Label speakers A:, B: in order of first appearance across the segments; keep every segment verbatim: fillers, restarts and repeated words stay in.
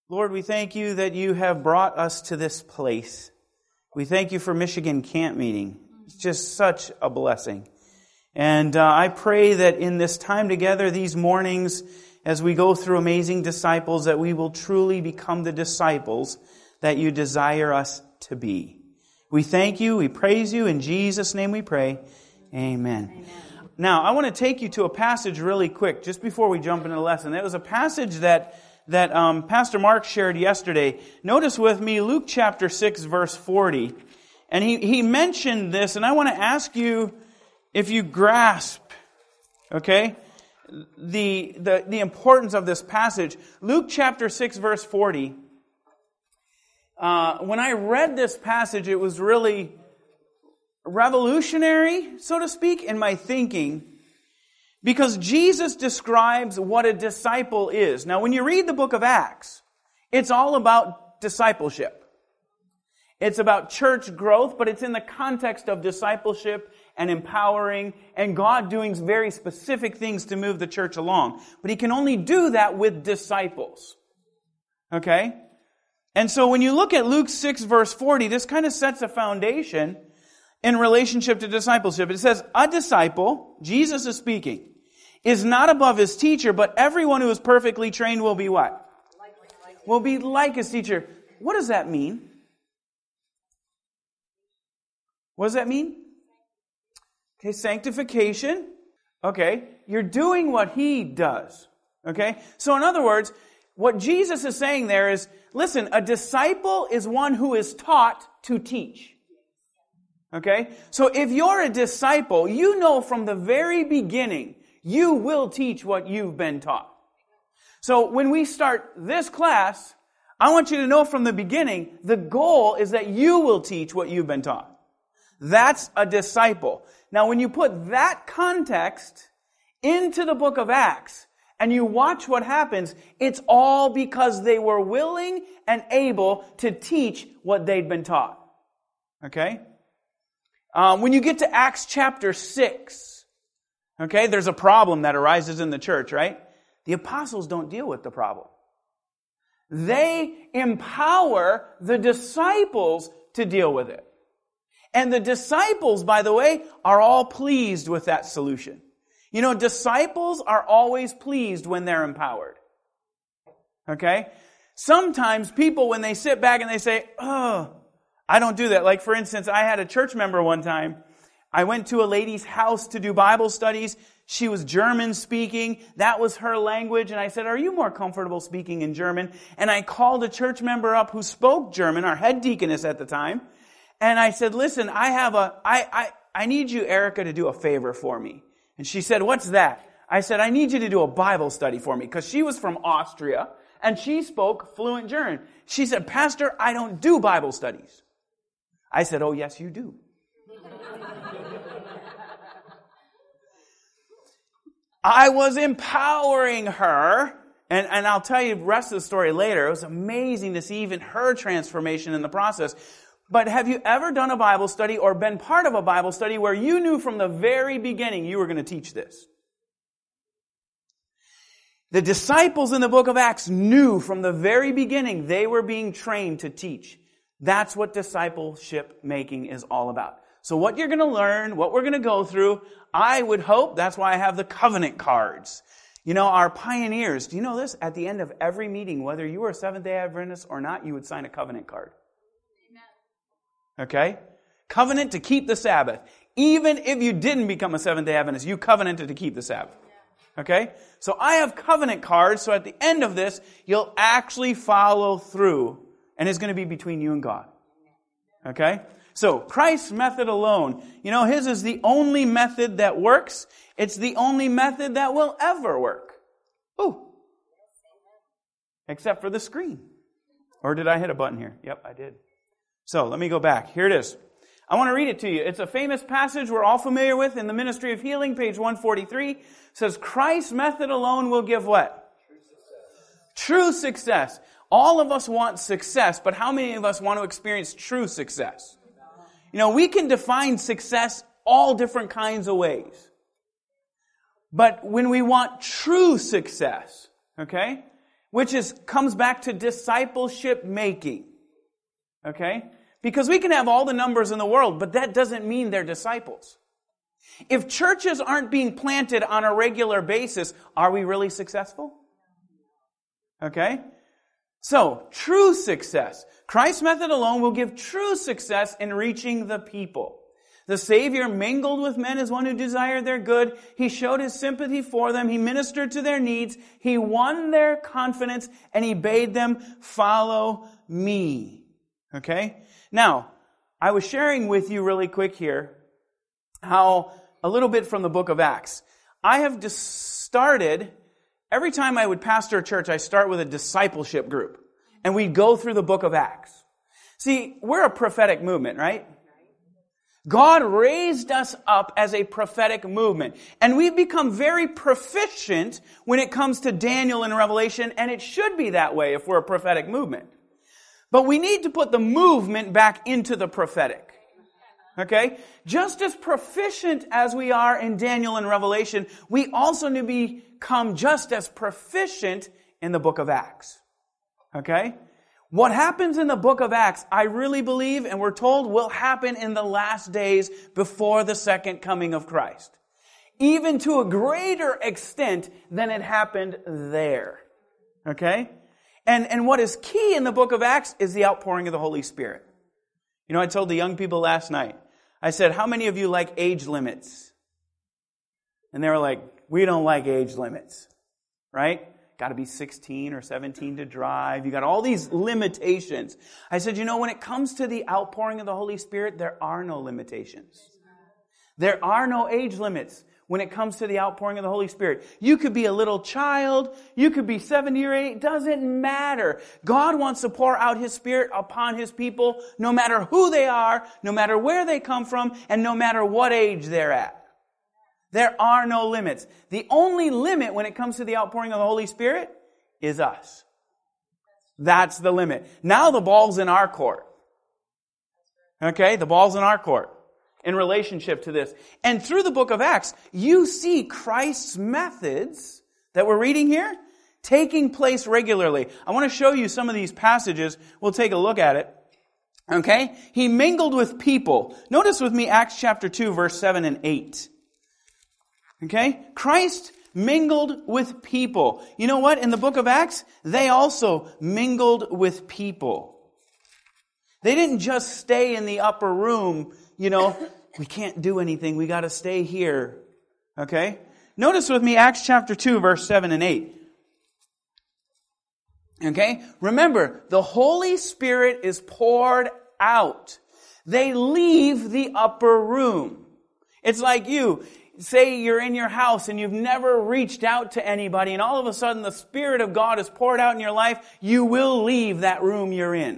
A: Lord, we thank you that you have brought us to this place. We thank you for Michigan Camp Meeting. It's just such a blessing. And uh, I pray that in this time together, these mornings, as we go through Amazing Disciples, that we will truly become the disciples that you desire us to be. We thank you, we praise you, in Jesus' name we pray. Amen. Amen. Now, I want to take you to a passage really quick, just before we jump into the lesson. That was a passage that that um, Pastor Mark shared yesterday. Notice with me Luke chapter six, verse forty. And he, he mentioned this, and I want to ask you if you grasp, okay, the, the, the importance of this passage. Luke chapter six, verse forty. Uh, when I read this passage, it was really revolutionary, so to speak, in my thinking. Because Jesus describes what a disciple is. Now, when you read the book of Acts, it's all about discipleship. It's about church growth, but it's in the context of discipleship and empowering and God doing very specific things to move the church along. But He can only do that with disciples. Okay? And so when you look at Luke six, verse forty, this kind of sets a foundation in relationship to discipleship. It says, a disciple, Jesus is speaking, is not above his teacher, but everyone who is perfectly trained will be what? Like, like will be like his teacher. What does that mean? What does that mean? Okay, sanctification. Okay, you're doing what he does. Okay, so in other words, what Jesus is saying there is, listen, a disciple is one who is taught to teach. Okay, so if you're a disciple, you know from the very beginning, you will teach what you've been taught. So when we start this class, I want you to know from the beginning, the goal is that you will teach what you've been taught. That's a disciple. Now when you put that context into the book of Acts, and you watch what happens, it's all because they were willing and able to teach what they'd been taught. Okay? Um, when you get to Acts chapter six, okay, there's a problem that arises in the church, right? The apostles don't deal with the problem. They empower the disciples to deal with it. And the disciples, by the way, are all pleased with that solution. You know, disciples are always pleased when they're empowered. Okay? Sometimes people, when they sit back and they say, oh, I don't do that. Like, for instance, I had a church member one time. I went to a lady's house to do Bible studies. She was German speaking. That was her language. And I said, are you more comfortable speaking in German? And I called a church member up who spoke German, our head deaconess at the time. And I said, listen, I have a, I, I, I need you, Erica, to do a favor for me. And she said, what's that? I said, I need you to do a Bible study for me. Because she was from Austria and she spoke fluent German. She said, Pastor, I don't do Bible studies. I said, oh, yes, you do. I was empowering her, and, and I'll tell you the rest of the story later. It was amazing to see even her transformation in the process. But have you ever done a Bible study or been part of a Bible study where you knew from the very beginning you were going to teach this? The disciples in the book of Acts knew from the very beginning they were being trained to teach. That's what discipleship making is all about. So what you're going to learn, what we're going to go through, I would hope, that's why I have the covenant cards. You know, our pioneers, do you know this? At the end of every meeting, whether you were a Seventh-day Adventist or not, you would sign a covenant card. Amen. Okay? Covenant to keep the Sabbath. Even if you didn't become a Seventh-day Adventist, you covenanted to keep the Sabbath. Okay? So I have covenant cards, so at the end of this, you'll actually follow through, and it's going to be between you and God. Okay? So, Christ's method alone. You know, His is the only method that works. It's the only method that will ever work. Ooh. Except for the screen. Or did I hit a button here? Yep, I did. So, let me go back. Here it is. I want to read it to you. It's a famous passage we're all familiar with in the Ministry of Healing, page one forty-three. It says, Christ's method alone will give what? True success. True success. All of us want success, but how many of us want to experience true success? You know, we can define success all different kinds of ways. But when we want true success, okay, which is comes back to discipleship making. Okay? Because we can have all the numbers in the world, but that doesn't mean they're disciples. If churches aren't being planted on a regular basis, are we really successful? Okay? So, true success. Christ's method alone will give true success in reaching the people. The Savior mingled with men as one who desired their good. He showed His sympathy for them. He ministered to their needs. He won their confidence, and He bade them follow me. Okay? Now, I was sharing with you really quick here how a little bit from the book of Acts. I have just started, every time I would pastor a church, I start with a discipleship group. And we'd go through the book of Acts. See, we're a prophetic movement, right? God raised us up as a prophetic movement. And we've become very proficient when it comes to Daniel and Revelation, and it should be that way if we're a prophetic movement. But we need to put the movement back into the prophetic. Okay? Just as proficient as we are in Daniel and Revelation, we also need to become just as proficient in the book of Acts. Okay? What happens in the book of Acts, I really believe, and we're told, will happen in the last days before the second coming of Christ. Even to a greater extent than it happened there. Okay? And, and what is key in the book of Acts is the outpouring of the Holy Spirit. You know, I told the young people last night, I said, how many of you like age limits? And they were like, we don't like age limits. Right? Got to be sixteen or seventeen to drive. You got all these limitations. I said, you know, when it comes to the outpouring of the Holy Spirit, there are no limitations. There are no age limits when it comes to the outpouring of the Holy Spirit. You could be a little child. You could be seventy or eighty. It doesn't matter. God wants to pour out His Spirit upon His people, no matter who they are, no matter where they come from, and no matter what age they're at. There are no limits. The only limit when it comes to the outpouring of the Holy Spirit is us. That's the limit. Now the ball's in our court. Okay? The ball's in our court in relationship to this. And through the book of Acts, you see Christ's methods that we're reading here taking place regularly. I want to show you some of these passages. We'll take a look at it. Okay? He mingled with people. Notice with me Acts chapter two, verse seven and eight. Okay? Christ mingled with people. You know what? In the book of Acts, they also mingled with people. They didn't just stay in the upper room, you know, we can't do anything, we got to stay here. Okay? Notice with me Acts chapter two, verse seven and eight. Okay? Remember, the Holy Spirit is poured out. They leave the upper room. It's like you. Say you're in your house and you've never reached out to anybody, and all of a sudden the Spirit of God is poured out in your life, you will leave that room you're in.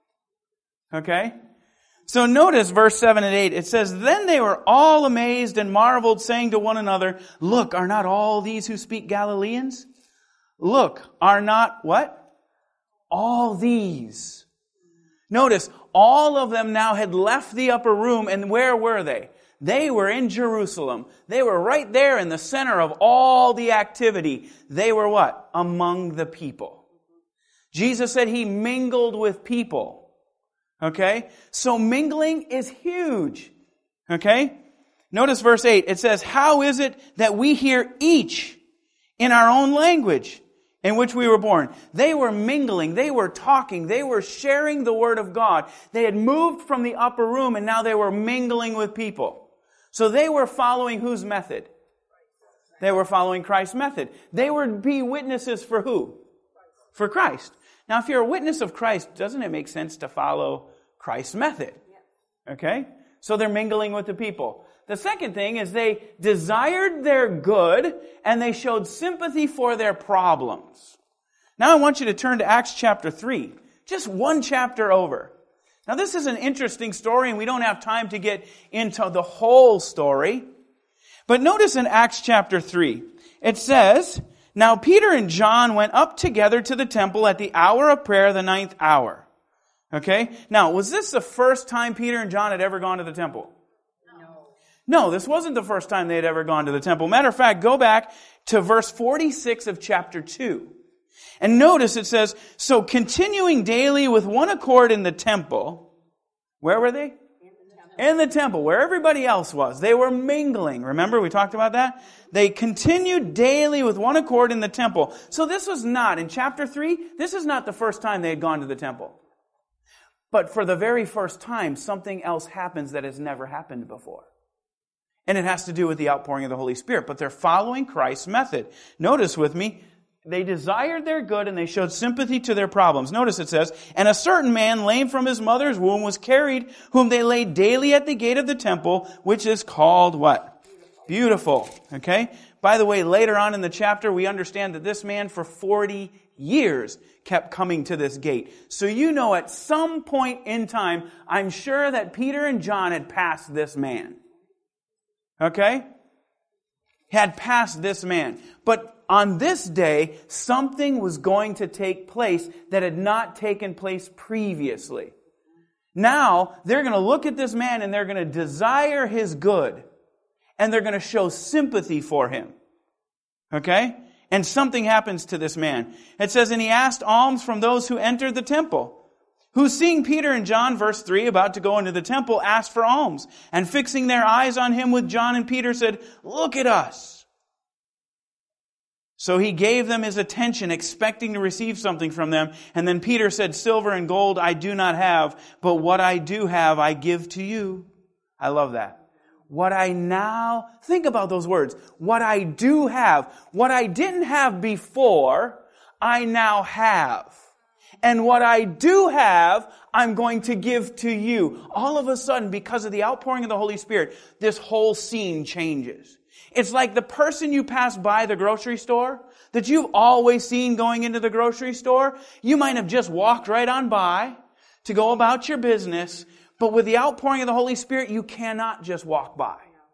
A: Okay? So notice verse seven and eight. It says, then they were all amazed and marveled, saying to one another, look, are not all these who speak Galileans? Look, are not what? All these. Notice, all of them now had left the upper room, and where were they? They were in Jerusalem. They were right there in the center of all the activity. They were what? Among the people. Jesus said He mingled with people. Okay? So mingling is huge. Okay? Notice verse eight. It says, how is it that we hear each in our own language in which we were born? They were mingling. They were talking. They were sharing the Word of God. They had moved from the upper room and now they were mingling with people. So they were following whose method? They were following Christ's method. They would be witnesses for who? For Christ. Now, if you're a witness of Christ, doesn't it make sense to follow Christ's method? Okay? So they're mingling with the people. The second thing is they desired their good and they showed sympathy for their problems. Now I want you to turn to Acts chapter three. Just one chapter over. Now this is an interesting story and we don't have time to get into the whole story. But notice in Acts chapter three, it says, now Peter and John went up together to the temple at the hour of prayer, the ninth hour. Okay? Now, was this the first time Peter and John had ever gone to the temple? No. No, this wasn't the first time they had ever gone to the temple. Matter of fact, go back to verse forty-six of chapter two. And notice it says, so continuing daily with one accord in the temple. Where were they? In the temple, where everybody else was. They were mingling. Remember, we talked about that? They continued daily with one accord in the temple. So this was not, in chapter three, this is not the first time they had gone to the temple. But for the very first time, something else happens that has never happened before. And it has to do with the outpouring of the Holy Spirit. But they're following Christ's method. Notice with me, they desired their good and they showed sympathy to their problems. Notice it says, and a certain man, lame from his mother's womb, was carried, whom they laid daily at the gate of the temple, which is called what? Beautiful. Okay? By the way, later on in the chapter, we understand that this man for forty years kept coming to this gate. So you know at some point in time, I'm sure that Peter and John had passed this man. Okay? Had passed this man. But on this day, something was going to take place that had not taken place previously. Now, they're going to look at this man and they're going to desire his good. And they're going to show sympathy for him. Okay? And something happens to this man. It says, and he asked alms from those who entered the temple, who seeing Peter and John, verse three, about to go into the temple, asked for alms. And fixing their eyes on him with John and Peter said, look at us. So he gave them his attention, expecting to receive something from them. And then Peter said, silver and gold I do not have, but what I do have I give to you. I love that. What I now, think about those words. What I do have, what I didn't have before, I now have. And what I do have, I'm going to give to you. All of a sudden, because of the outpouring of the Holy Spirit, this whole scene changes. It's like the person you pass by the grocery store that you've always seen going into the grocery store. You might have just walked right on by to go about your business, but with the outpouring of the Holy Spirit, you cannot just walk by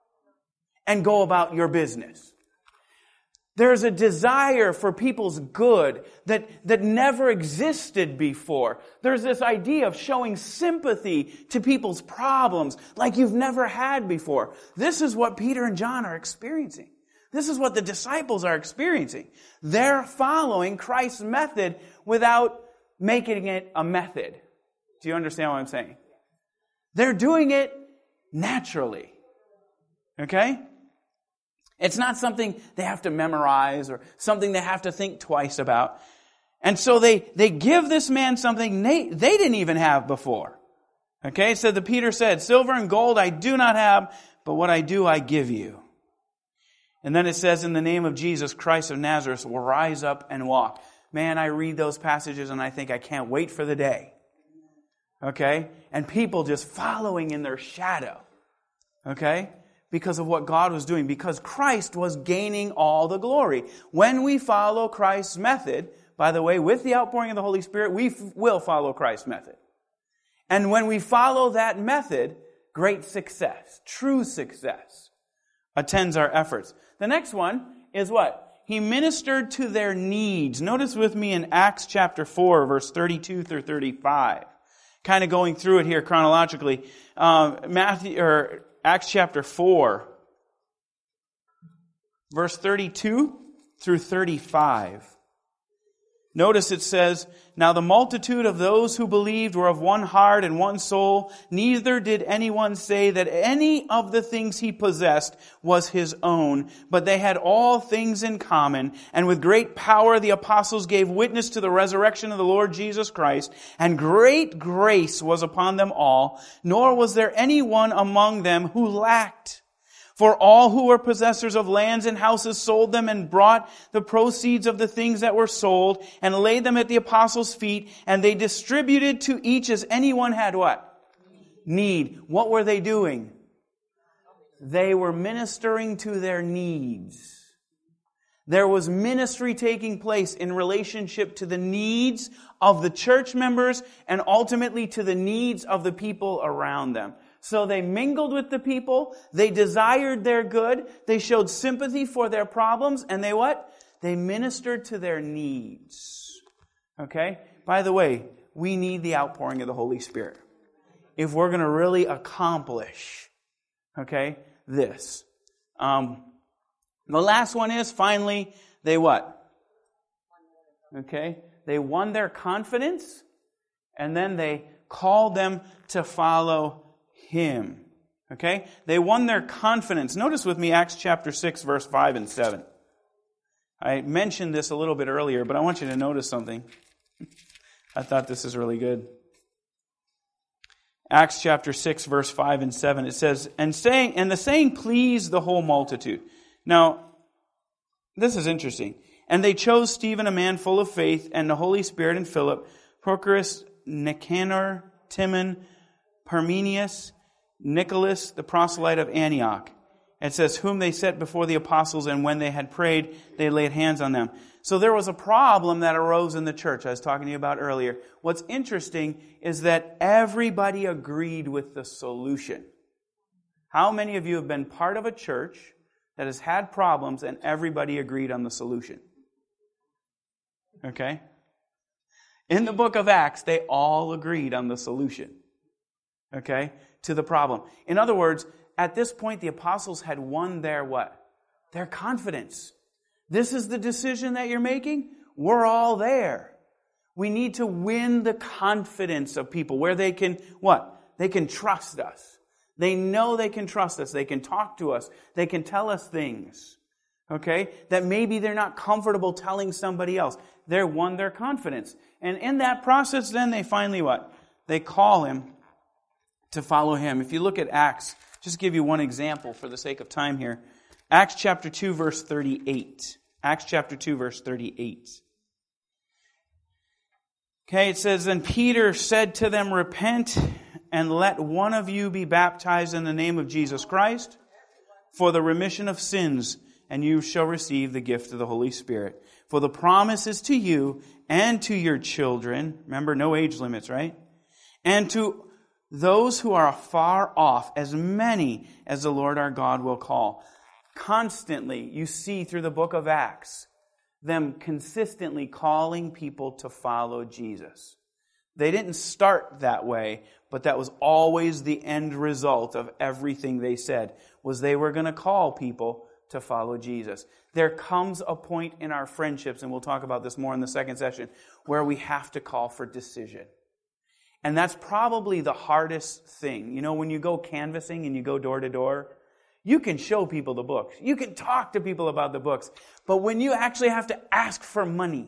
A: and go about your business. There's a desire for people's good that, that never existed before. There's this idea of showing sympathy to people's problems like you've never had before. This is what Peter and John are experiencing. This is what the disciples are experiencing. They're following Christ's method without making it a method. Do you understand what I'm saying? They're doing it naturally. Okay? It's not something they have to memorize or something they have to think twice about. And so they, they give this man something they, they didn't even have before. Okay, so the Peter said, silver and gold I do not have, but what I do I give you. And then it says, in the name of Jesus Christ of Nazareth, will rise up and walk. Man, I read those passages and I think I can't wait for the day. Okay? And people just following in their shadow. Okay? Because of what God was doing. Because Christ was gaining all the glory. When we follow Christ's method, by the way, with the outpouring of the Holy Spirit, we f- will follow Christ's method. And when we follow that method, great success, true success, attends our efforts. The next one is what? He ministered to their needs. Notice with me in Acts chapter four, verse thirty-two through thirty-five. Kind of going through it here chronologically. Um, Matthew, or Acts chapter four, verse thirty-two through thirty-five. Notice it says, now the multitude of those who believed were of one heart and one soul. Neither did anyone say that any of the things he possessed was his own, but they had all things in common. And with great power the apostles gave witness to the resurrection of the Lord Jesus Christ, and great grace was upon them all, nor was there any one among them who lacked. For all who were possessors of lands and houses sold them and brought the proceeds of the things that were sold and laid them at the apostles' feet, and they distributed to each as anyone had what? Need. What were they doing? They were ministering to their needs. There was ministry taking place in relationship to the needs of the church members and ultimately to the needs of the people around them. So they mingled with the people, they desired their good, they showed sympathy for their problems, and they what? They ministered to their needs. Okay? By the way, we need the outpouring of the Holy Spirit if we're going to really accomplish, okay, this. Um, the last one is, finally, they what? Okay? They won their confidence, and then they called them to follow Him. Okay? They won their confidence. Notice with me Acts chapter six, verse five and seven. I mentioned this a little bit earlier, but I want you to notice something. I thought this is really good. Acts chapter six, verse five and seven. It says, And saying, and the saying pleased the whole multitude. Now, this is interesting. And they chose Stephen, a man full of faith, and the Holy Spirit, and Philip, Prochorus, Nicanor, Timon, Parmenius, Nicholas, the proselyte of Antioch. It says, whom they set before the apostles, and when they had prayed, they laid hands on them. So there was a problem that arose in the church I was talking to you about earlier. What's interesting is that everybody agreed with the solution. How many of you have been part of a church that has had problems and everybody agreed on the solution? Okay? In the book of Acts, they all agreed on the solution. Okay? To the problem. In other words, at this point, the apostles had won their what? Their confidence. This is the decision that you're making? We're all there. We need to win the confidence of people where they can, what? They can trust us. They know they can trust us. They can talk to us. They can tell us things. Okay? That maybe they're not comfortable telling somebody else. They're won their confidence. And in that process, then they finally what? They call him to follow him. If you look at Acts, just give you one example for the sake of time here. Acts chapter two, verse thirty-eight. Acts chapter two, verse thirty-eight. Okay, it says, Then Peter said to them, Repent, and let one of you be baptized in the name of Jesus Christ for the remission of sins, and you shall receive the gift of the Holy Spirit. For the promise is to you and to your children. Remember, no age limits, right? And to those who are far off, as many as the Lord our God will call. Constantly, you see through the book of Acts, them consistently calling people to follow Jesus. They didn't start that way, but that was always the end result of everything they said, was they were going to call people to follow Jesus. There comes a point in our friendships, and we'll talk about this more in the second session, where we have to call for decision. And that's probably the hardest thing. You know, when you go canvassing and you go door to door, you can show people the books. You can talk to people about the books. But when you actually have to ask for money,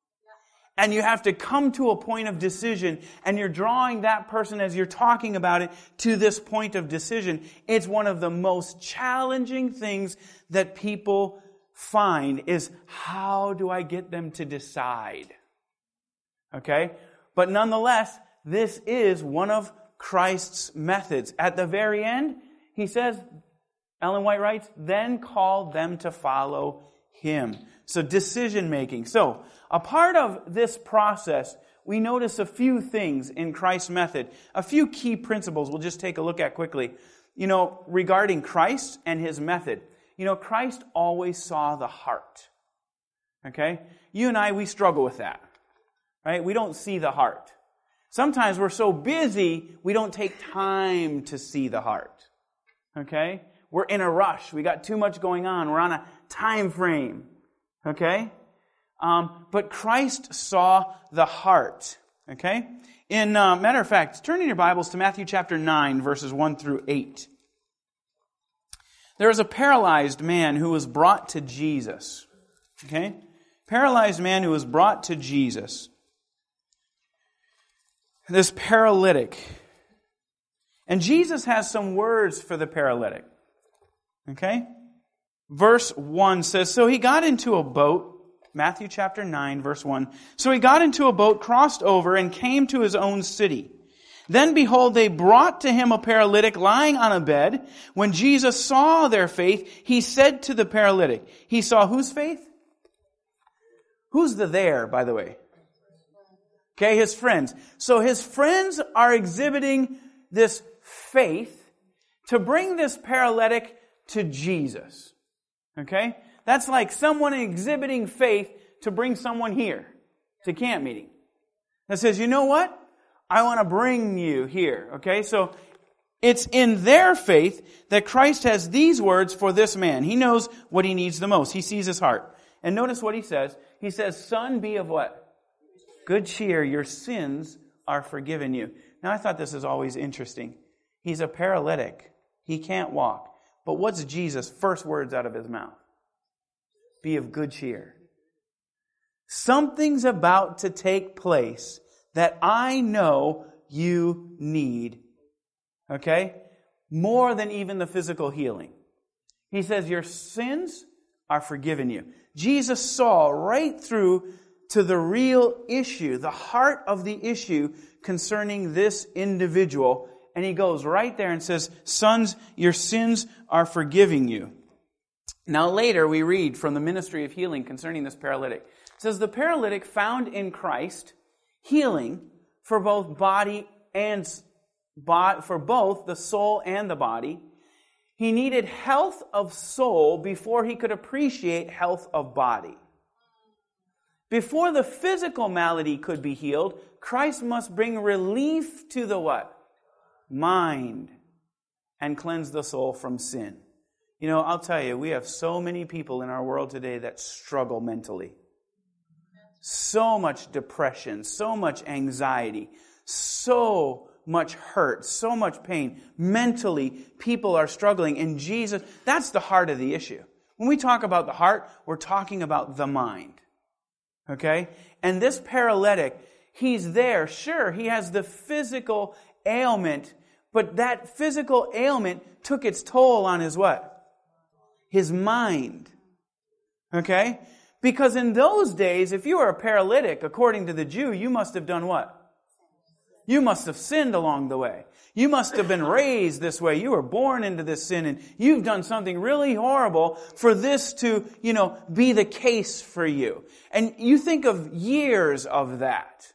A: and you have to come to a point of decision, and you're drawing that person as you're talking about it to this point of decision, it's one of the most challenging things that people find is, how do I get them to decide? Okay? But nonetheless, this is one of Christ's methods. At the very end, he says, Ellen White writes, then call them to follow him. So decision making. So a part of this process, we notice a few things in Christ's method. A few key principles we'll just take a look at quickly. You know, regarding Christ and his method. You know, Christ always saw the heart. Okay? You and I, we struggle with that. Right? We don't see the heart. Sometimes we're so busy, we don't take time to see the heart. Okay? We're in a rush. We got too much going on. We're on a time frame. Okay? Um, but Christ saw the heart. Okay? In uh, matter of fact, turn in your Bibles to Matthew chapter nine, verses one through eight. There was a paralyzed man who was brought to Jesus. Okay? Paralyzed man who was brought to Jesus. This paralytic. And Jesus has some words for the paralytic. Okay? Verse one says, So he got into a boat, Matthew chapter nine, verse one. So he got into a boat, crossed over, and came to his own city. Then behold, they brought to him a paralytic lying on a bed. When Jesus saw their faith, he said to the paralytic, he saw whose faith? Who's the there, by the way? Okay, his friends. So his friends are exhibiting this faith to bring this paralytic to Jesus. Okay? That's like someone exhibiting faith to bring someone here to camp meeting. That says, you know what? I want to bring you here. Okay? So it's in their faith that Christ has these words for this man. He knows what he needs the most. He sees his heart. And notice what he says. He He says, son, be of what? Good cheer. Your sins are forgiven you. Now, I thought this is always interesting. He's a paralytic. He can't walk. But what's Jesus' first words out of his mouth? Be of good cheer. Something's about to take place that I know you need. Okay? More than even the physical healing. He says, your sins are forgiven you. Jesus saw right through to the real issue, the heart of the issue concerning this individual. And he goes right there and says, sons, your sins are forgiving you. Now later we read from the ministry of healing concerning this paralytic. It says, the paralytic found in Christ healing for both body and for both the soul and the body. He needed health of soul before he could appreciate health of body. Before the physical malady could be healed, Christ must bring relief to the what? Mind, and cleanse the soul from sin. You know, I'll tell you, we have so many people in our world today that struggle mentally. So much depression, so much anxiety, so much hurt, so much pain. Mentally, people are struggling. And Jesus, that's the heart of the issue. When we talk about the heart, we're talking about the mind. Okay? And this paralytic, he's there. Sure, he has the physical ailment, but that physical ailment took its toll on his what? His mind. Okay? Because in those days, if you were a paralytic, according to the Jew, you must have done what? You must have sinned along the way. You must have been raised this way. You were born into this sin, and you've done something really horrible for this to, you know, be the case for you. And you think of years of that.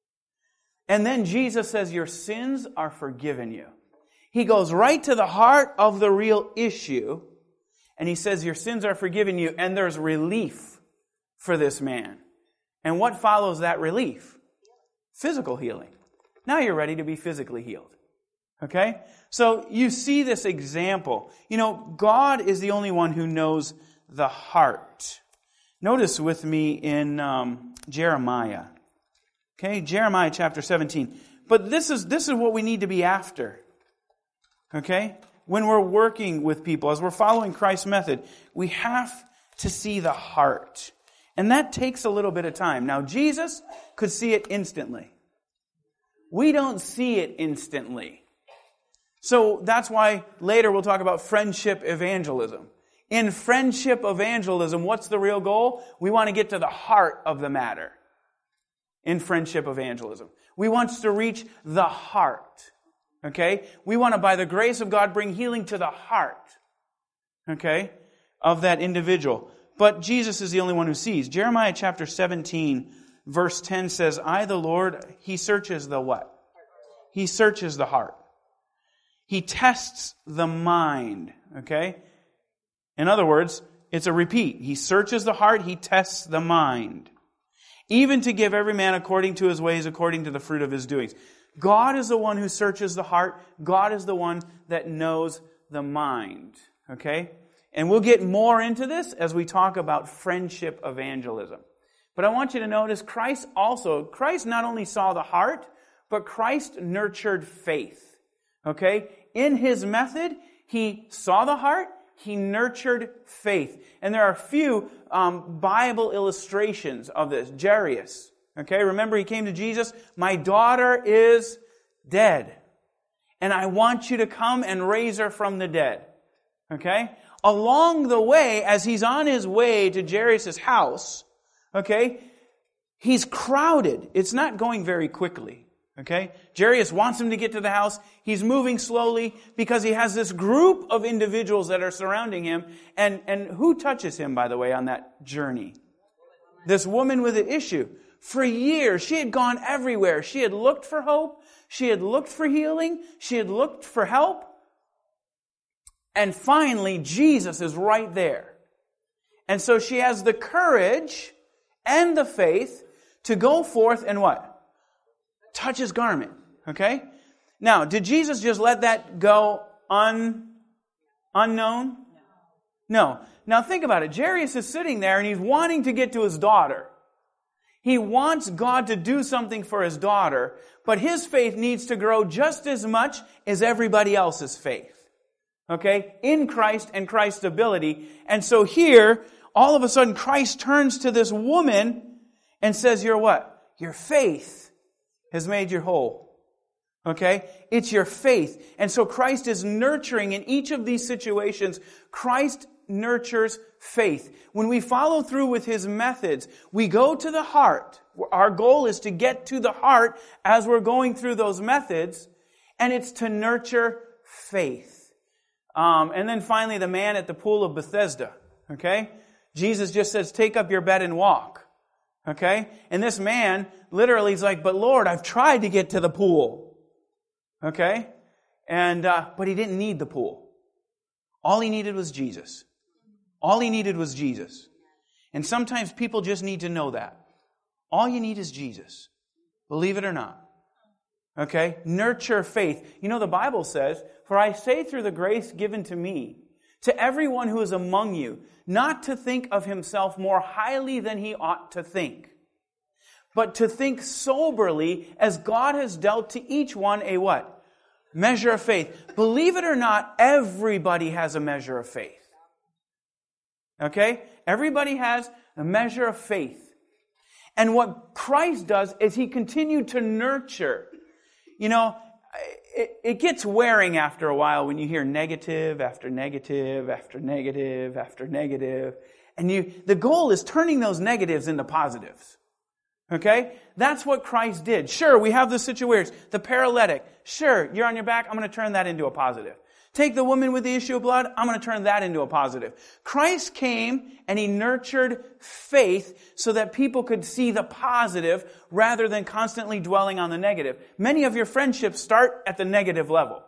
A: And then Jesus says, your sins are forgiven you. He goes right to the heart of the real issue, and he says, your sins are forgiven you, and there's relief for this man. And what follows that relief? Physical healing. Now you're ready to be physically healed. Okay? So you see this example. You know, God is the only one who knows the heart. Notice with me in um, Jeremiah. Okay? Jeremiah chapter seventeen. But this is this is what we need to be after. Okay? When we're working with people, as we're following Christ's method, we have to see the heart. And that takes a little bit of time. Now, Jesus could see it instantly. We don't see it instantly. So that's why later we'll talk about friendship evangelism. In friendship evangelism, what's the real goal? We want to get to the heart of the matter. In friendship evangelism. We want to reach the heart. Okay? We want to, by the grace of God, bring healing to the heart. Okay? Of that individual. But Jesus is the only one who sees. Jeremiah chapter seventeen, verse ten says, I, the Lord, He searches the what? He searches the heart. He tests the mind. Okay? In other words, it's a repeat. He searches the heart, He tests the mind. Even to give every man according to his ways, according to the fruit of his doings. God is the one who searches the heart. God is the one that knows the mind. Okay? And we'll get more into this as we talk about friendship evangelism. But I want you to notice Christ also, Christ not only saw the heart, but Christ nurtured faith. Okay? In His method, He saw the heart, He nurtured faith. And there are a few um, Bible illustrations of this. Jairus. Okay? Remember he came to Jesus, my daughter is dead. And I want you to come and raise her from the dead. Okay? Along the way, as he's on his way to Jairus' house, okay, he's crowded. It's not going very quickly. Okay? Jairus wants him to get to the house. He's moving slowly because he has this group of individuals that are surrounding him. And, and who touches him, by the way, on that journey? This woman with an issue. For years, she had gone everywhere. She had looked for hope. She had looked for healing. She had looked for help. And finally, Jesus is right there. And so she has the courage and the faith to go forth and what? Touch His garment. Okay? Now, did Jesus just let that go un, unknown? No. Now think about it. Jairus is sitting there and he's wanting to get to his daughter. He wants God to do something for his daughter, but his faith needs to grow just as much as everybody else's faith. Okay? In Christ and Christ's ability. And so here, all of a sudden, Christ turns to this woman and says, "Your what? Your faith has made you whole." Okay? It's your faith. And so Christ is nurturing in each of these situations. Christ nurtures faith. When we follow through with His methods, we go to the heart. Our goal is to get to the heart as we're going through those methods, and it's to nurture faith. Um, and then finally, the man at the pool of Bethesda. Okay? Jesus just says, "Take up your bed and walk." Okay? And this man literally is like, "But Lord, I've tried to get to the pool." Okay? And, uh, but he didn't need the pool. All he needed was Jesus. All he needed was Jesus. And sometimes people just need to know that. All you need is Jesus. Believe it or not. Okay? Nurture faith. You know, the Bible says, "For I say through the grace given to me, to everyone who is among you, not to think of himself more highly than he ought to think, but to think soberly as God has dealt to each one a what? Measure of faith." Believe it or not, everybody has a measure of faith. Okay? Everybody has a measure of faith. And what Christ does is He continued to nurture. You know, it, it gets wearing after a while when you hear negative after negative after negative after negative. And you, the goal is turning those negatives into positives. Okay? That's what Christ did. Sure, we have the situations. The paralytic. Sure, you're on your back. I'm going to turn that into a positive. Take the woman with the issue of blood. I'm going to turn that into a positive. Christ came and He nurtured faith so that people could see the positive rather than constantly dwelling on the negative. Many of your friendships start at the negative level.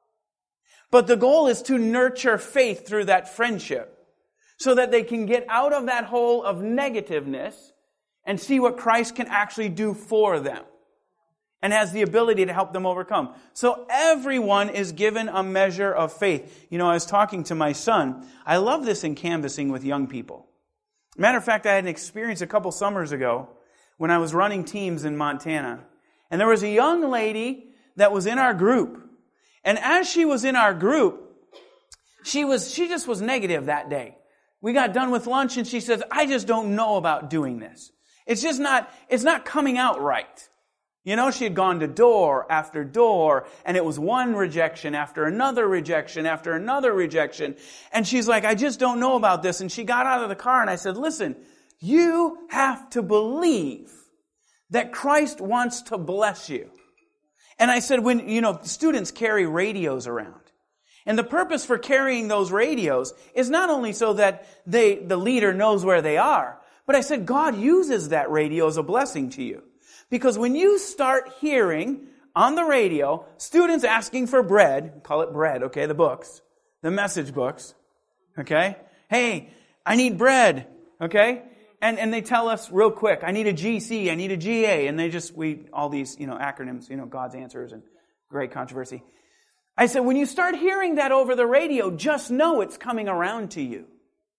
A: But the goal is to nurture faith through that friendship so that they can get out of that hole of negativeness and see what Christ can actually do for them and has the ability to help them overcome. So everyone is given a measure of faith. You know, I was talking to my son. I love this in canvassing with young people. Matter of fact, I had an experience a couple summers ago when I was running teams in Montana. And there was a young lady that was in our group. And as she was in our group, she was she just was negative that day. We got done with lunch and she says, "I just don't know about doing this. It's just not, it's not coming out right." You know, she had gone to door after door, and it was one rejection after another rejection after another rejection. And she's like, "I just don't know about this." And she got out of the car, and I said, "Listen, you have to believe that Christ wants to bless you." And I said, when, you know, students carry radios around. And the purpose for carrying those radios is not only so that they, the leader knows where they are, but I said, God uses that radio as a blessing to you. Because when you start hearing on the radio students asking for bread, call it bread, okay, the books, the message books, okay? "Hey, I need bread," okay? And and they tell us real quick, "I need a G C, I need a G A," and they just, we, all these, you know, acronyms, you know, God's answers and great controversy. I said, when you start hearing that over the radio, just know it's coming around to you.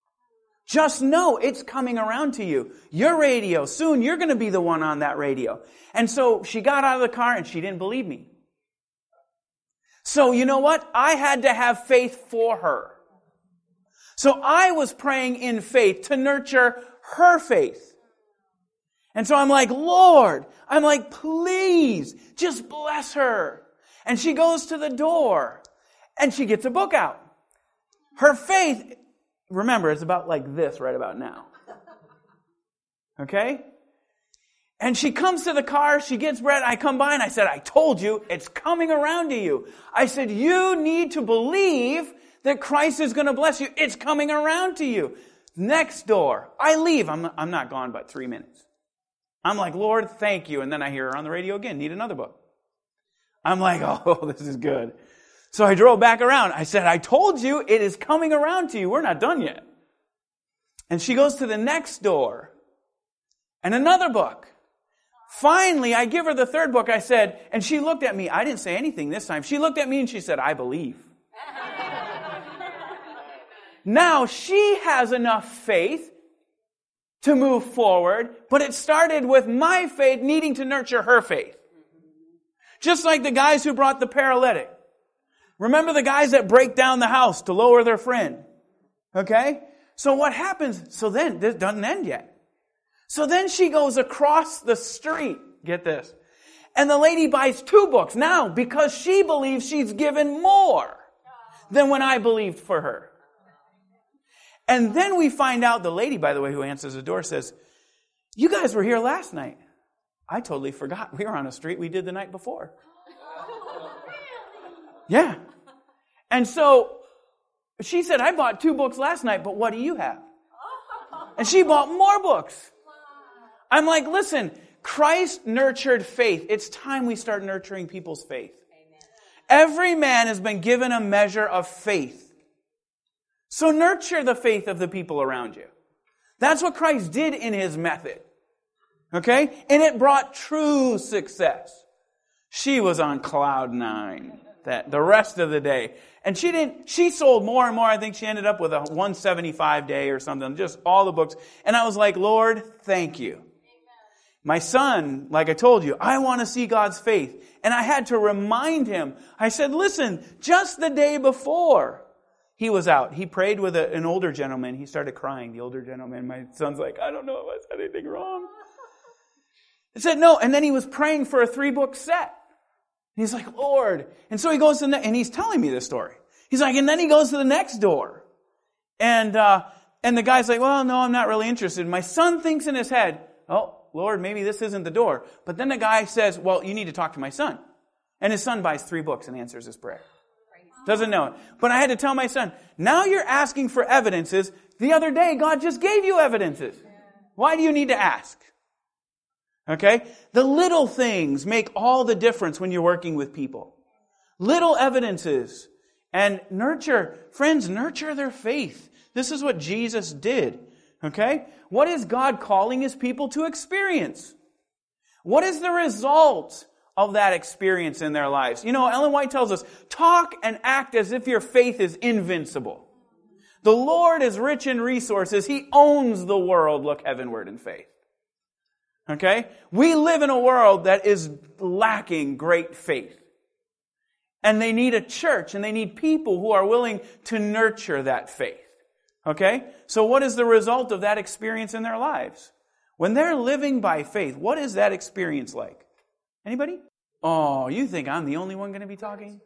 A: Just know it's coming around to you. Your radio, soon you're going to be the one on that radio. And so she got out of the car and she didn't believe me. So you know what? I had to have faith for her. So I was praying in faith to nurture her faith. And so I'm like, "Lord," I'm like, "please, just bless her." And she goes to the door and she gets a book out. Her faith, remember, it's about like this right about now. Okay? And she comes to the car, she gets bread, I come by and I said, "I told you, it's coming around to you." I said, "You need to believe that Christ is going to bless you. It's coming around to you." Next door, I leave. I'm not, I'm not gone but three minutes. I'm like, "Lord, thank you." And then I hear her on the radio again, "Need another book." I'm like, "Oh, this is good." So I drove back around. I said, "I told you, it is coming around to you. We're not done yet." And she goes to the next door and another book. Finally, I give her the third book. I said, and she looked at me. I didn't say anything this time. She looked at me and she said, "I believe." Now she has enough faith to move forward, but it started with my faith needing to nurture her faith. Just like the guys who brought the paralytic. Remember the guys that break down the house to lower their friend? Okay? So what happens? So then, this doesn't end yet. So then she goes across the street. Get this. And the lady buys two books now because she believes she's given more than when I believed for her. And then we find out the lady, by the way, who answers the door says, you guys were here last night. I totally forgot. We were on a street we did the night before. Yeah. And so she said, I bought two books last night, but what do you have? And she bought more books. I'm like, listen, Christ nurtured faith. It's time we start nurturing people's faith. Amen. Every man has been given a measure of faith. So nurture the faith of the people around you. That's what Christ did in His method. Okay? And it brought true success. She was on cloud nine that the rest of the day. And she didn't, she sold more and more. I think she ended up with a one seventy-five day or something. Just all the books. And I was like, Lord, thank you. Amen. My son, like I told you, I want to see God's faith. And I had to remind him. I said, listen, just the day before he was out, he prayed with a, an older gentleman. He started crying, the older gentleman. My son's like, I don't know if I said anything wrong. I said, no. And then he was praying for a three book set. He's like, Lord. And so he goes to the, and he's telling me this story. He's like, and then he goes to the next door. And, uh, and the guy's like, well, no, I'm not really interested. My son thinks in his head, oh, Lord, maybe this isn't the door. But then the guy says, well, you need to talk to my son. And his son buys three books and answers his prayer. Doesn't know it. But I had to tell my son, now you're asking for evidences. The other day, God just gave you evidences. Why do you need to ask? Okay? The little things make all the difference when you're working with people. Little evidences. And nurture, friends, nurture their faith. This is what Jesus did. Okay? What is God calling His people to experience? What is the result of that experience in their lives? You know, Ellen White tells us, talk and act as if your faith is invincible. The Lord is rich in resources. He owns the world. Look heavenward in faith. Okay? We live in a world that is lacking great faith. And they need a church and they need people who are willing to nurture that faith. Okay? So what is the result of that experience in their lives? When they're living by faith, what is that experience like? Anybody? Oh, you think I'm the only one going to be talking?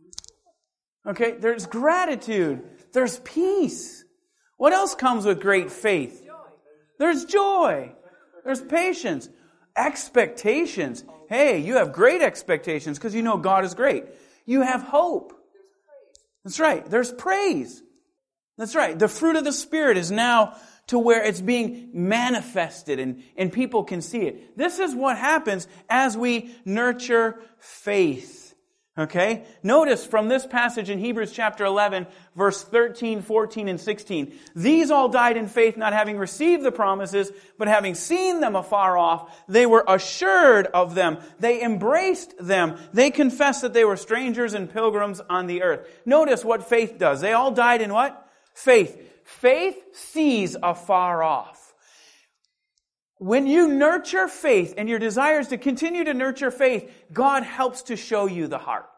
A: Okay, there's gratitude. There's peace. What else comes with great faith? There's joy. There's patience. Expectations. Hey, you have great expectations because you know God is great. You have hope. That's right. There's praise. That's right. The fruit of the Spirit is now to where it's being manifested and, and people can see it. This is what happens as we nurture faith. Okay? Notice from this passage in Hebrews chapter eleven, verse thirteen, fourteen, and sixteen. These all died in faith, not having received the promises, but having seen them afar off. They were assured of them. They embraced them. They confessed that they were strangers and pilgrims on the earth. Notice what faith does. They all died in what? Faith. Faith sees afar off. When you nurture faith and your desire is to continue to nurture faith, God helps to show you the heart.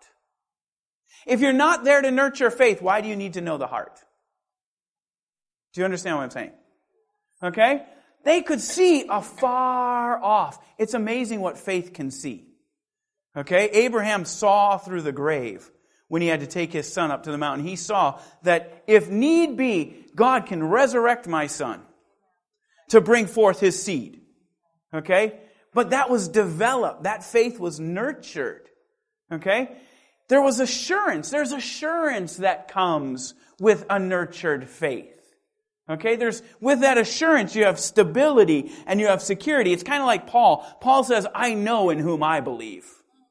A: If you're not there to nurture faith, why do you need to know the heart? Do you understand what I'm saying? Okay? They could see afar off. It's amazing what faith can see. Okay? Abraham saw through the grave when he had to take his son up to the mountain. He saw that if need be, God can resurrect my son to bring forth his seed. Okay? But that was developed. That faith was nurtured. Okay? There was assurance. There's assurance that comes with a nurtured faith. Okay? There's, with that assurance, you have stability and you have security. It's kind of like Paul. Paul says, I know in whom I believe.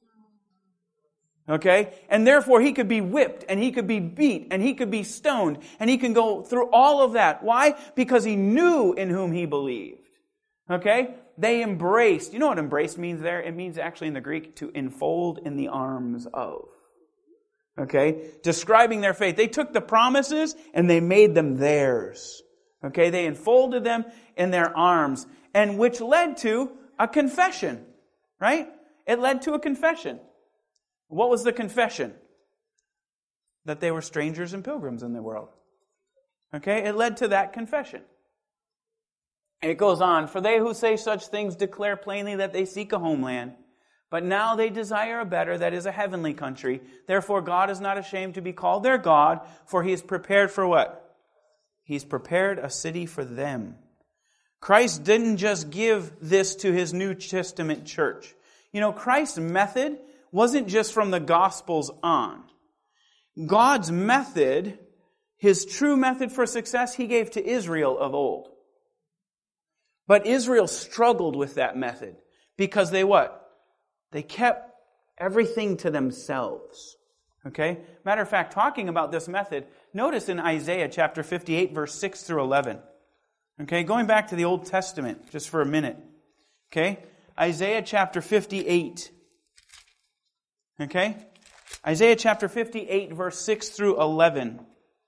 A: Okay? And therefore he could be whipped and he could be beat and he could be stoned and he can go through all of that. Why? Because he knew in whom he believed. Okay? They embraced. You know what embrace means there? It means actually in the Greek to enfold in the arms of. Okay? Describing their faith. They took the promises and they made them theirs. Okay, they enfolded them in their arms, and which led to a confession, right? It led to a confession. What was the confession? That they were strangers and pilgrims in the world. Okay, it led to that confession. It goes on, for they who say such things declare plainly that they seek a homeland. But now they desire a better, that is a heavenly country. Therefore God is not ashamed to be called their God, for He is prepared for what? He's prepared a city for them. Christ didn't just give this to His New Testament church. You know, Christ's method wasn't just from the Gospels on. God's method, His true method for success, He gave to Israel of old. But Israel struggled with that method because they what? They kept everything to themselves. Okay? Matter of fact, talking about this method, notice in Isaiah chapter fifty-eight, verse six through eleven. Okay? Going back to the Old Testament just for a minute. Okay? Isaiah chapter fifty-eight. Okay? Isaiah chapter fifty-eight, verse six through eleven.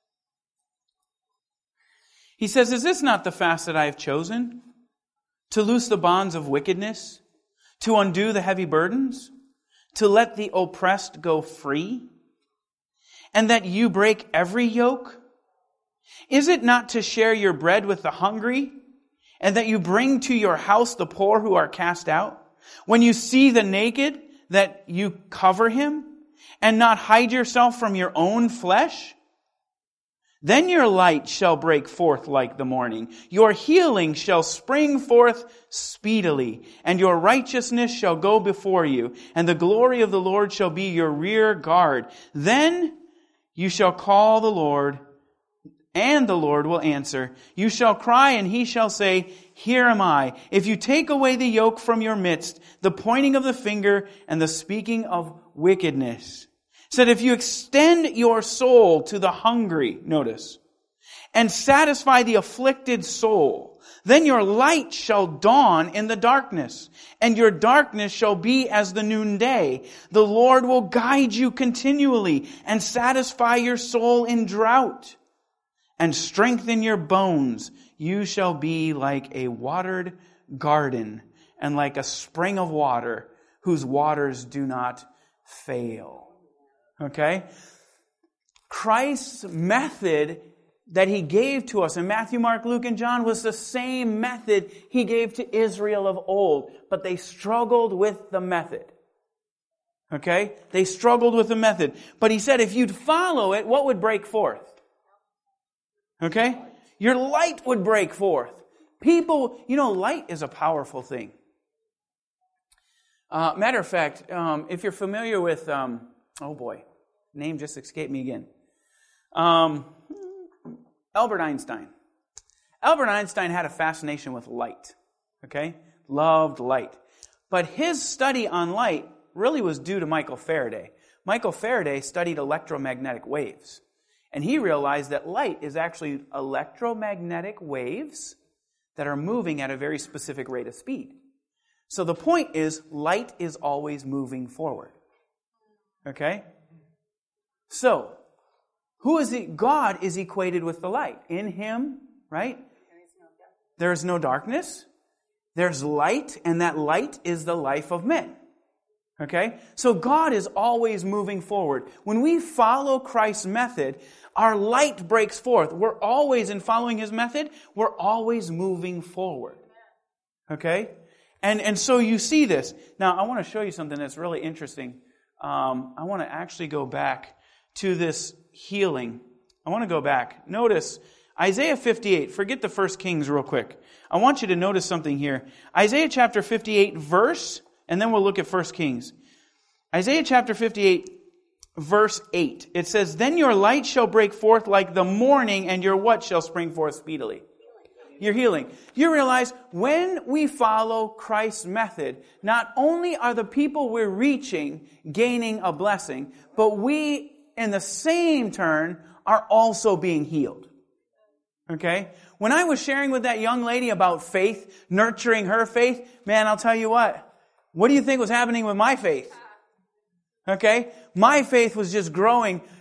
A: He says, is this not the fast that I have chosen? To loose the bonds of wickedness? To undo the heavy burdens? To let the oppressed go free? And that you break every yoke? Is it not to share your bread with the hungry? And that you bring to your house the poor who are cast out? When you see the naked, that you cover him? And not hide yourself from your own flesh? Then your light shall break forth like the morning. Your healing shall spring forth speedily, and your righteousness shall go before you, and the glory of the Lord shall be your rear guard. Then you shall call the Lord, and the Lord will answer. You shall cry, and He shall say, here am I. If you take away the yoke from your midst, the pointing of the finger, and the speaking of wickedness, said, if you extend your soul to the hungry, notice, and satisfy the afflicted soul, then your light shall dawn in the darkness, and your darkness shall be as the noonday. The Lord will guide you continually and satisfy your soul in drought and strengthen your bones. You shall be like a watered garden and like a spring of water whose waters do not fail. Okay? Christ's method that He gave to us in Matthew, Mark, Luke, and John was the same method He gave to Israel of old. But they struggled with the method. Okay? They struggled with the method. But He said if you'd follow it, what would break forth? Okay? Your light would break forth. People, you know, light is a powerful thing. Uh, matter of fact, um, if you're familiar with, um, oh boy, name just escaped me again. Um, Albert Einstein. Albert Einstein had a fascination with light. Okay? Loved light. But his study on light really was due to Michael Faraday. Michael Faraday studied electromagnetic waves. And he realized that light is actually electromagnetic waves that are moving at a very specific rate of speed. So the point is, light is always moving forward. Okay? So, who is it? God is equated with the light. In Him, right? There is no darkness. There's light, and that light is the life of men. Okay? So God is always moving forward. When we follow Christ's method, our light breaks forth. We're always, in following His method, we're always moving forward. Okay? And, and so you see this. Now, I want to show you something that's really interesting. Um, I want to actually go back to this healing. I want to go back. Notice Isaiah fifty-eight. Forget the First Kings real quick. I want you to notice something here. Isaiah chapter fifty-eight verse, and then we'll look at First Kings. Isaiah chapter fifty-eight verse eight. It says, then your light shall break forth like the morning, and your what shall spring forth speedily? Your healing. You realize when we follow Christ's method, not only are the people we're reaching gaining a blessing, but we, in the same turn, are also being healed. Okay? When I was sharing with that young lady about faith, nurturing her faith, man, I'll tell you what. What do you think was happening with my faith? Okay? My faith was just growing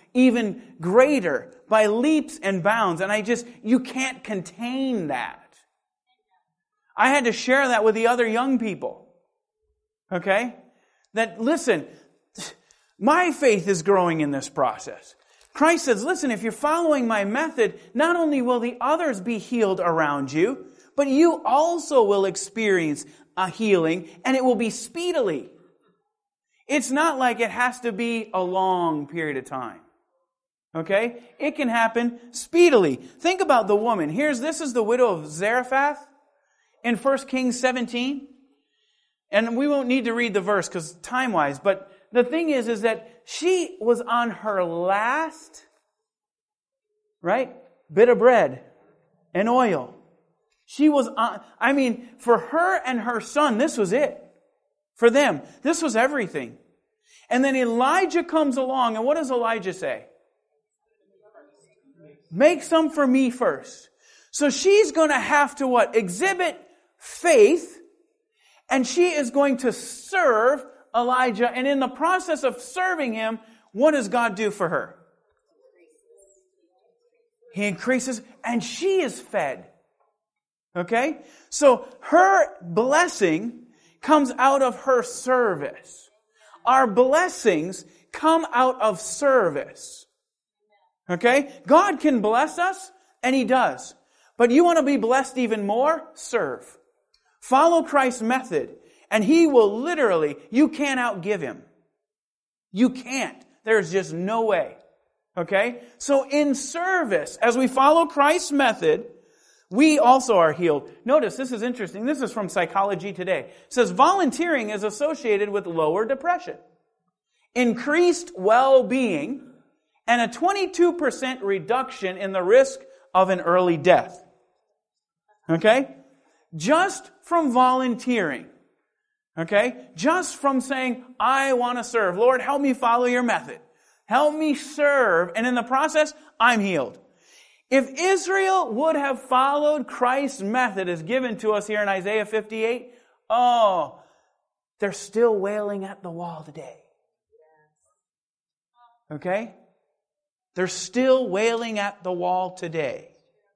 A: even greater by leaps and bounds. And I just, you can't contain that. I had to share that with the other young people. Okay? That, listen, my faith is growing in this process. Christ says, listen, if you're following my method, not only will the others be healed around you, but you also will experience a healing, and it will be speedily. It's not like it has to be a long period of time. Okay? It can happen speedily. Think about the woman. Here's, this is the widow of Zarephath in First Kings seventeen. And we won't need to read the verse because time-wise, but the thing is, is that she was on her last, right, bit of bread and oil. She was on, I mean, for her and her son, this was it. For them, this was everything. And then Elijah comes along, and what does Elijah say? Make some for me first. So she's going to have to what? Exhibit faith, and she is going to serve Elijah. And in the process of serving him, what does God do for her? He increases, and she is fed. Okay? So her blessing comes out of her service. Our blessings come out of service. Okay? God can bless us, and He does. But you want to be blessed even more? Serve. Follow Christ's method, and He will literally, you can't outgive Him. You can't. There's just no way. Okay? So in service, as we follow Christ's method, we also are healed. Notice, this is interesting. This is from Psychology Today. It says, volunteering is associated with lower depression, increased well-being, and a twenty-two percent reduction in the risk of an early death. Okay? Just from volunteering. Okay? Just from saying, I want to serve. Lord, help me follow your method. Help me serve. And in the process, I'm healed. If Israel would have followed Christ's method as given to us here in Isaiah fifty-eight, oh, they're still wailing at the wall today. Okay? They're still wailing at the wall today.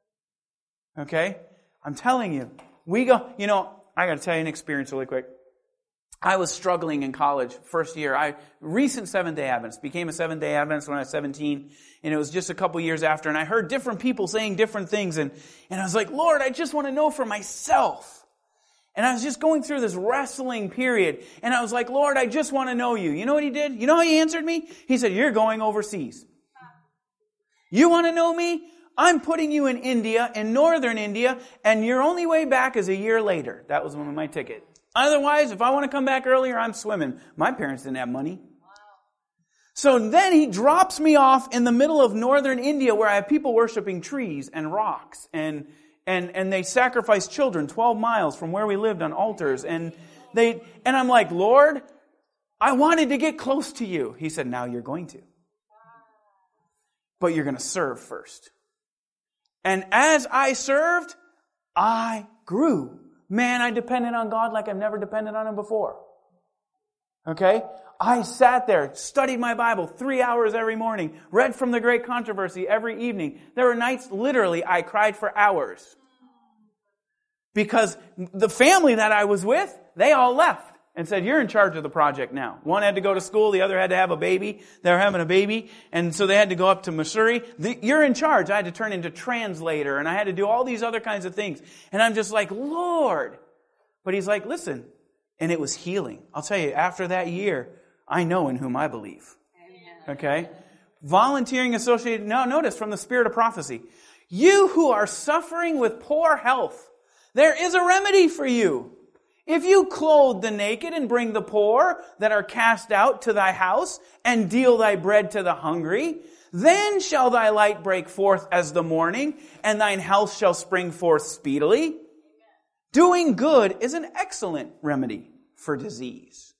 A: Okay? I'm telling you, we go, you know, I got to tell you an experience really quick. I was struggling in college first year. I recent Seventh-day Adventist. Became a Seventh-day Adventist when I was seventeen. And it was just a couple years after. And I heard different people saying different things. And, and I was like, Lord, I just want to know for myself. And I was just going through this wrestling period. And I was like, Lord, I just want to know you. You know what He did? You know how He answered me? He said, you're going overseas. You want to know me? I'm putting you in India, in northern India. And your only way back is a year later. That was one of my tickets. Otherwise, if I want to come back earlier, I'm swimming. My parents didn't have money. So then He drops me off in the middle of northern India where I have people worshiping trees and rocks. And and and they sacrifice children twelve miles from where we lived on altars. And they and I'm like, Lord, I wanted to get close to you. He said, now you're going to. But you're going to serve first. And as I served, I grew. Man, I depended on God like I've never depended on Him before. Okay? I sat there, studied my Bible three hours every morning, read from the Great Controversy every evening. There were nights, literally, I cried for hours. Because the family that I was with, they all left and said, you're in charge of the project now. One had to go to school, the other had to have a baby. They were having a baby, and so they had to go up to Missouri. The, you're in charge. I had to turn into translator, and I had to do all these other kinds of things. And I'm just like, Lord. But He's like, listen. And it was healing. I'll tell you, after that year, I know in whom I believe. Okay? Volunteering associated, now notice, from the spirit of prophecy. You who are suffering with poor health, there is a remedy for you. If you clothe the naked and bring the poor that are cast out to thy house and deal thy bread to the hungry, then shall thy light break forth as the morning, and thine health shall spring forth speedily. Amen. Doing good is an excellent remedy for disease.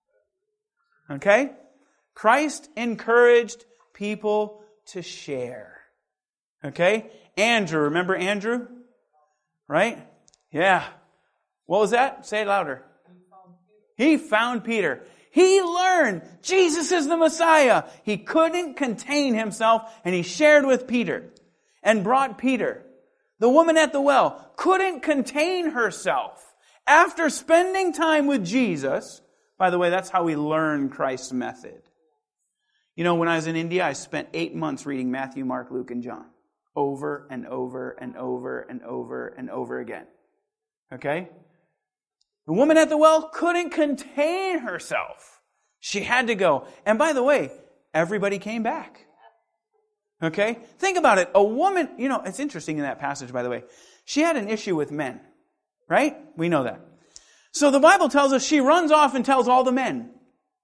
A: Okay? Christ encouraged people to share. Okay? Andrew, remember Andrew? Right? Yeah. What was that? Say it louder. He found Peter. He learned Jesus is the Messiah. He couldn't contain himself, and he shared with Peter and brought Peter. The woman at the well couldn't contain herself. After spending time with Jesus, by the way, that's how we learn Christ's method. You know, when I was in India, I spent eight months reading Matthew, Mark, Luke, and John. Over and over and over and over and over again. Okay? The woman at the well couldn't contain herself. She had to go. And by the way, everybody came back. Okay? Think about it. A woman, you know, it's interesting in that passage, by the way. She had an issue with men. Right? We know that. So the Bible tells us she runs off and tells all the men.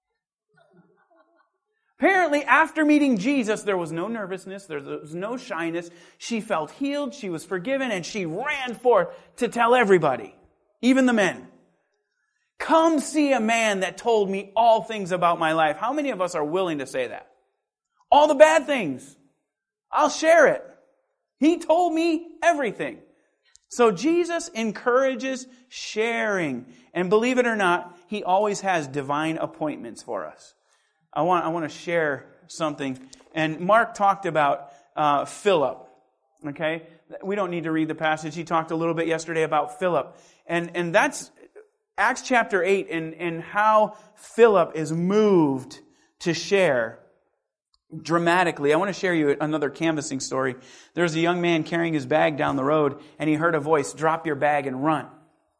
A: Apparently, after meeting Jesus, there was no nervousness, there was no shyness. She felt healed, she was forgiven, and she ran forth to tell everybody, even the men. Come see a man that told me all things about my life. How many of us are willing to say that? All the bad things. I'll share it. He told me everything. So Jesus encourages sharing. And believe it or not, He always has divine appointments for us. I want, I want to share something. And Mark talked about uh, Philip. Okay? We don't need to read the passage. He talked a little bit yesterday about Philip. And, and that's Acts chapter eight and, and how Philip is moved to share dramatically. I want to share you another canvassing story. There's a young man carrying his bag down the road, and he heard a voice, drop your bag and run.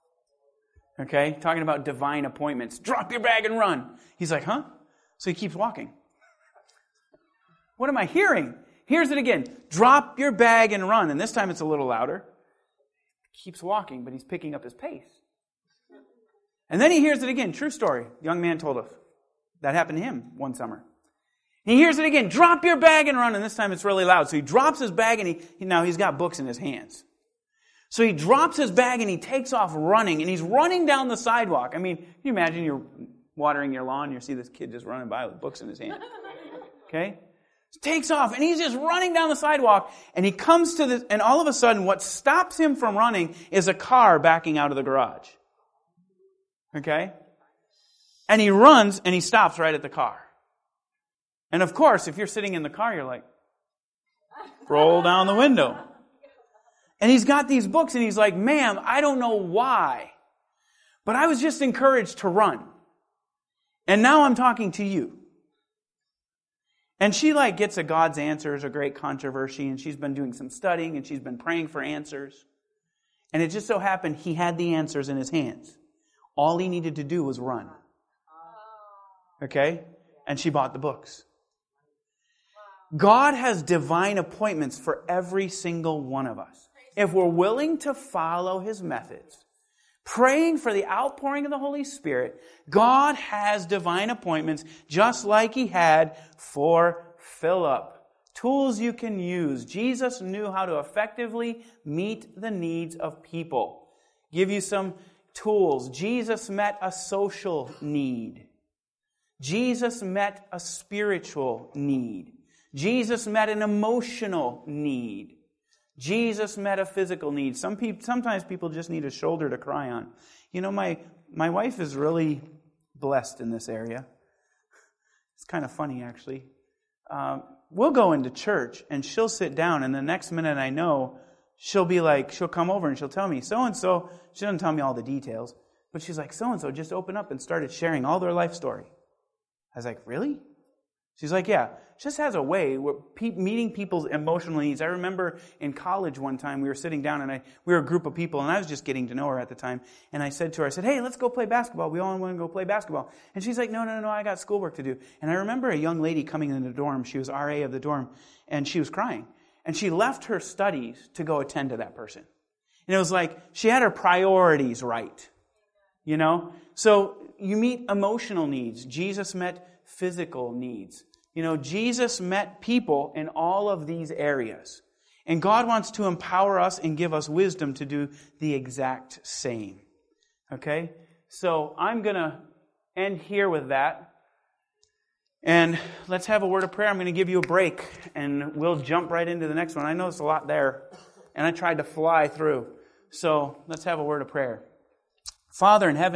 A: Okay? Talking about divine appointments. Drop your bag and run. He's like, huh? So he keeps walking. What am I hearing? Here's it again. Drop your bag and run. And this time it's a little louder. He keeps walking, but he's picking up his pace. And then he hears it again. True story. Young man told us. That happened to him one summer. He hears it again. Drop your bag and run. And this time it's really loud. So he drops his bag and he, now he's got books in his hands. So he drops his bag and he takes off running. And he's running down the sidewalk. I mean, can you imagine you're watering your lawn and you see this kid just running by with books in his hand? Okay? He takes off and he's just running down the sidewalk. And he comes to this, and all of a sudden what stops him from running is a car backing out of the garage. Okay? And he runs and he stops right at the car. And of course, if you're sitting in the car, you're like, roll down the window. And he's got these books and he's like, ma'am, I don't know why, but I was just encouraged to run. And now I'm talking to you. And she like gets a God's Answers, a great controversy, and she's been doing some studying and she's been praying for answers. And it just so happened he had the answers in his hands. All he needed to do was run. Okay? And she bought the books. God has divine appointments for every single one of us. If we're willing to follow His methods, praying for the outpouring of the Holy Spirit, God has divine appointments just like He had for Philip. Tools you can use. Jesus knew how to effectively meet the needs of people. Give you some tools. Jesus met a social need. Jesus met a spiritual need. Jesus met an emotional need. Jesus met a physical need. Some people, sometimes people just need a shoulder to cry on. You know, my, my wife is really blessed in this area. It's kind of funny, actually. Um, we'll go into church, and she'll sit down, and the next minute I know, she'll be like, she'll come over and she'll tell me, so-and-so, she doesn't tell me all the details, but she's like, so-and-so just opened up and started sharing all their life story. I was like, really? She's like, yeah. Just has a way where pe- meeting people's emotional needs. I remember in college one time we were sitting down and I we were a group of people and I was just getting to know her at the time. And I said to her, I said, hey, let's go play basketball. We all want to go play basketball. And she's like, no, no, no, I got schoolwork to do. And I remember a young lady coming in the dorm. She was R A of the dorm and she was crying. And she left her studies to go attend to that person. And it was like she had her priorities right. You know? So you meet emotional needs. Jesus met physical needs. You know, Jesus met people in all of these areas. And God wants to empower us and give us wisdom to do the exact same. Okay? So I'm going to end here with that. And let's have a word of prayer. I'm going to give you a break and we'll jump right into the next one. I know there's a lot there. And I tried to fly through. So let's have a word of prayer. Father in heaven,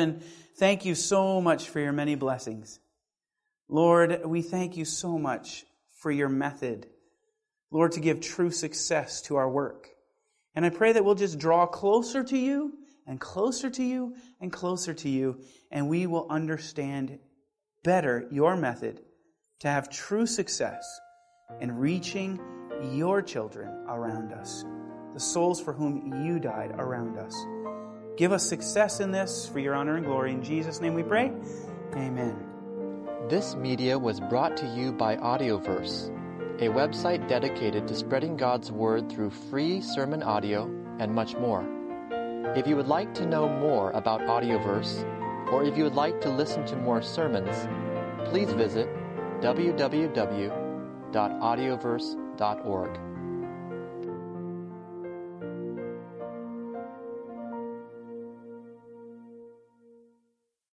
A: thank you so much for your many blessings. Lord, we thank you so much for your method, Lord, to give true success to our work. And I pray that we'll just draw closer to you and closer to you and closer to you, and we will understand better your method to have true success in reaching your children around us, the souls for whom you died around us. Give us success in this for your honor and glory. In Jesus' name we pray. Amen.
B: This media was brought to you by Audioverse, a website dedicated to spreading God's Word through free sermon audio and much more. If you would like to know more about Audioverse, or if you would like to listen to more sermons, please visit w w w dot audioverse dot org.